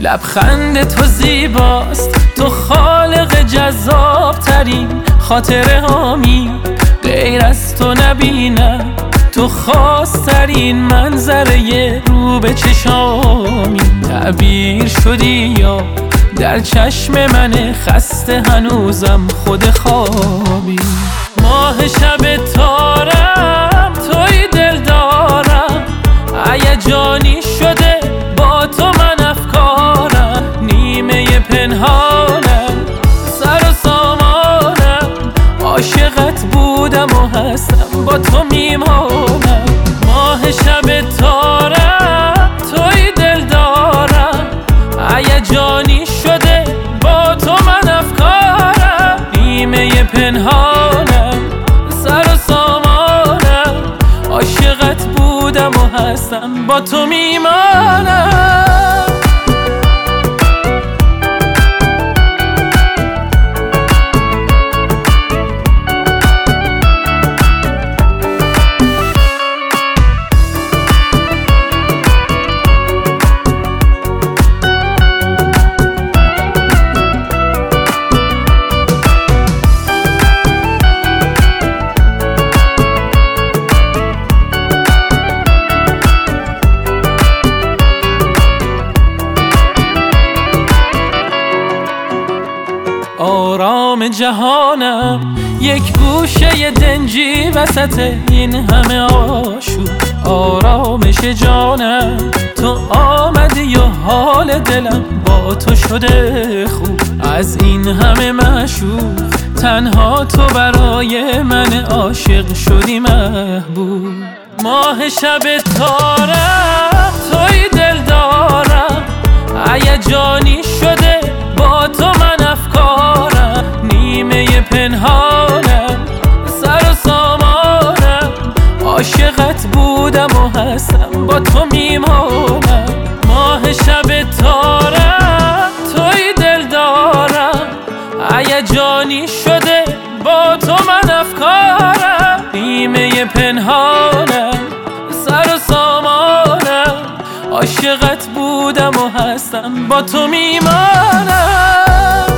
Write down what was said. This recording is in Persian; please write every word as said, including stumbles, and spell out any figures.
لبخند تو زیباست، تو خالق جذاب ترین خاطره هامی، غیر از تو نبینم تو خاصترین منظره رو به چشامی. تعبیر شدی یا در چشم من خسته هنوزم خود خوابی. ماه شب تارم توی دل دارم، هیجانی شده با تو من افکارم، نیمه پنهانم سر و سامانم، عاشقت بودم و هستم با تو میمانم. ماه شب تارم توی دل دارم، هیجانی شده با تو من افکارم، نیمه پنهانم سر و سامانم، عاشقت بودم و هستم با تو میمانم. آرام جهانم یک گوشه دنجی وسط این همه آشوب، آرامش جانم تو آمدی و حال دلم با تو شده خوب. از این همه معشوق تنها تو برای من عاشق شدی محبوب. ماه شب تارم توی دل دارم، هیجانی شده با تو من افکارم، نیمه پنهانم سر و سامانم، عاشقت بودم و هستم با تو میمانم. ماه شب تارم توی دل دارم، هیجانی شده با تو من افکارم، نیمه پنهانم سر و سامانم، عاشقت بودم و هستم با تو میمانم.